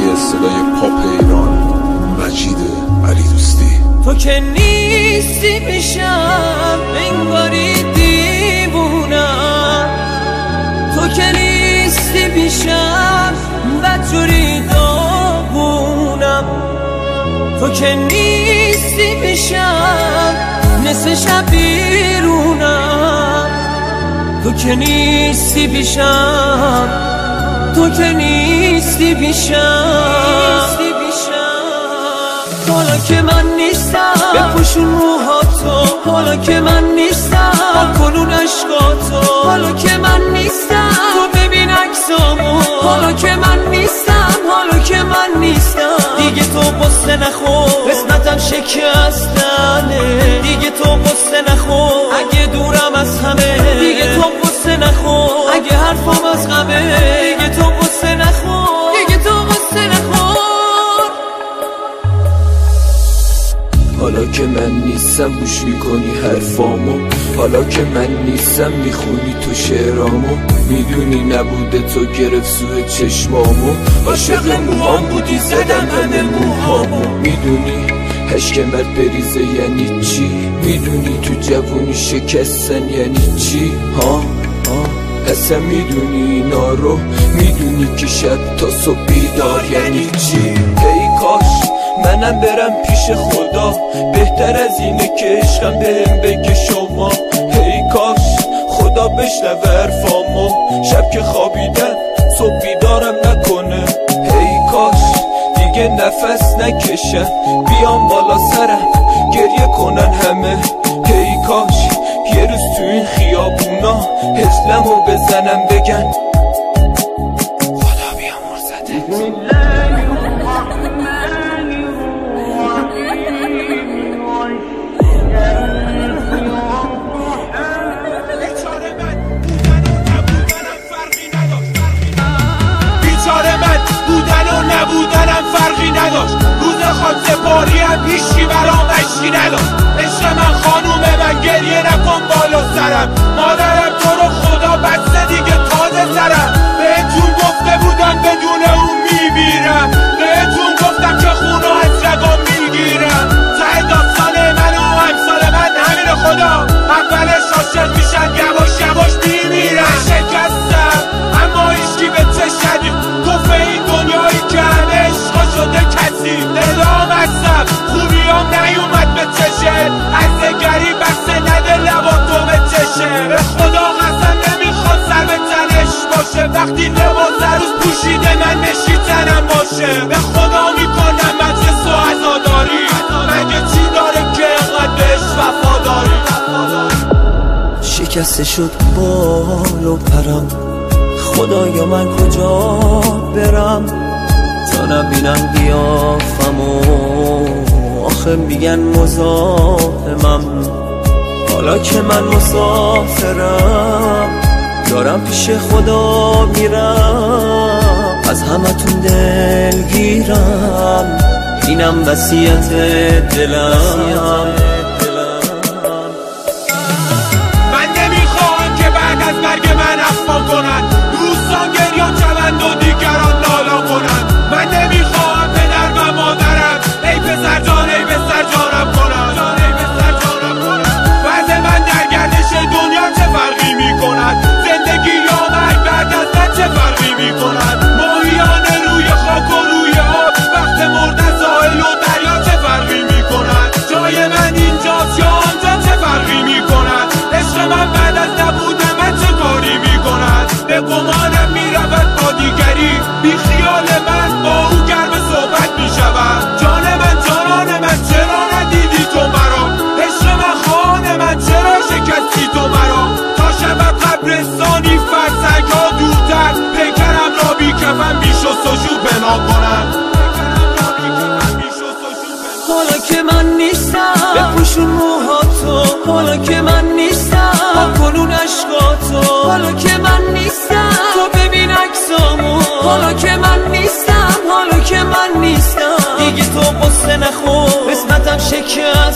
نماینده صدای پاپ ایران مجید علی دوستی. تو که نیستی پیشم انگاری دیوونم، تو که نیستی پیشم بدجوری داغونم، تو که نیستی پیشم نصف شب بیرونم، تو که نیستی پیشم، تو که نیستی پیشم. حالا که من نیستم بپوشون موهاتو، حالا که من نیستم کنون عشقاتو، حالا که من نیستم تو ببین عکسامو، حالا که من نیستم، حالا که من نیستم دیگه تو قصه نخور قسمتم شکستنه، دیگه تو قصه نخور اگه دورم از همه، دیگه تو قصه نخور اگه حرفم از غمه، دیگه تو قصه نخور، دیگه تو قصه نخور. حالا که من نیستم گوش میکنی حرفامو، حالا که من نیستم میخونی تو شعرامو، میدونی نبوده تو گرفت سوی چشمامو، عاشق موهام بودی زدم همه موهامو، میدونی هشک مرد بریزه یعنی چی، میدونی تو جوونی شکستن یعنی چی ها اصلا میدونی اینا رو، میدونی که شب تا صبح بیدار یعنی چی. ای کاش منم برم پیش خدا، بهتر از اینه که عشقم بهم بگه شما، ای کاش خدا بشنوه حرفامو، شب که خوابیدم صبح بیدارم نکنه، ای کاش دیگه نفس نکشم بیام بالا سرم گریه کنن همه، ای کاش یه روز تو این خیابونا هزلمو بزنم بگن خدا بیامرزدت. نبودنم فرقی نداشت، روز خاکسپاری هم هیچی برام اشکی نداشت، عشق من خانوم من گریه نکن بالا سرم، مادرم تو رو خدا بسته دیگه تازه سرم، بهتون گفته بودم بدون اون میمیرم، بهتون گفتم که خونو از رگام میگیرم، ته داستان من و امثال من همین خدا، اولش عاشق میشن یواش یواش میمیرم، شکستم اما هیچکی به چشم گفت این دنیایی که همه عشقا شده کسی، دلام هستم خوبیام نیومد به چشه، از نگری بسته نده لبا تو به چشه، به خدا قسم نمیخواد سر به تنش باشه، وقتی لباس روز پوشیده من نشی تنم باشه، به خدا میکنم مجلس و عزاداری، مگه چی داره که اینقدر بهش وفاداری. شکسته شد بال و پرم، خدایا من کجا برم تا نبینن قیافمو، آخه میگن مزاحمم، حالا که من مسافرم دارم پیش خدا میرم، از همتون دلگیرم اینم وصیت دلم. مرگ من افوا کنن دوستان گریان شوند و دیگران نالا کنن، من نمیخوام پدر و مادرم ای پسر جان ای پسر جانم کنن، وضع من در گردش دنیا چه فرقی میکند، زندگی یا مرگ بعد از من چه فرقی میکند، ماهیان روی خاک و روی آب وقت مردن ساحل و دریا چه فرقی میکند، جای من اینجاست یا آنجا چه فرقی میکند، عشق من بعد از نبودن چه کاری میکند، به گمانم میرود با دیگری، بی خیال من با او گرم صحبت میشود، جان من جانان من چرا ندیدی تو مرا، عشق من خانه من چرا شکستی تو مرا، تا شب قبرستانی فرسنگ ها دورتر، پیکرم را بی کفن بی شست و جو بنا کنم. حالا که من نیستم بپوشون موهاتو، حالا که من نیستم کنون عشقاتو، حالا که من نیستم تو ببین عکسامو، حالا که من نیستم، حالا که من نیستم دیگه تو قصه نخور قسمتم شکست